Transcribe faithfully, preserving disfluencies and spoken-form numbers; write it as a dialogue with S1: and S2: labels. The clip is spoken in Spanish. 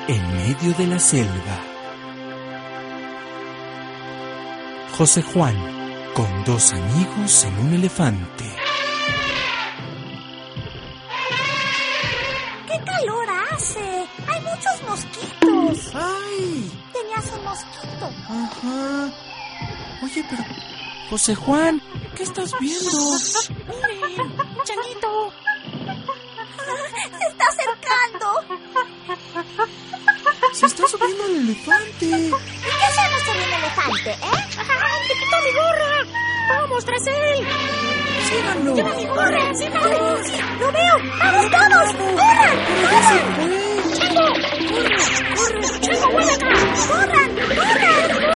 S1: en medio de la selva. José Juan, con dos amigos en un elefante.
S2: ¡Qué calor hace! ¡Hay muchos mosquitos!
S1: ¡Ay!
S2: Tenías un mosquito.
S1: Ajá. Oye, pero... José Juan, ¿qué estás viendo?
S2: ¡Miren! ¡Chanito! ¡Se está acercando!
S1: Se está subiendo el elefante.
S2: ¿Y qué hacemos con el elefante, eh?
S3: ¡Ay, te quitó mi gorra! ¡Vamos tras él!
S1: ¡Síganlo!
S3: ¡Lleva mi gorra! ¡Síganlo!
S2: ¡Sí! ¡Lo veo! ¡Vamos todos! ¡Corran! ¡Corran!
S3: ¡Chango! ¡Corre! ¡Corre! ¡Chango, vuelve acá!
S2: ¡Corran! ¡Corran!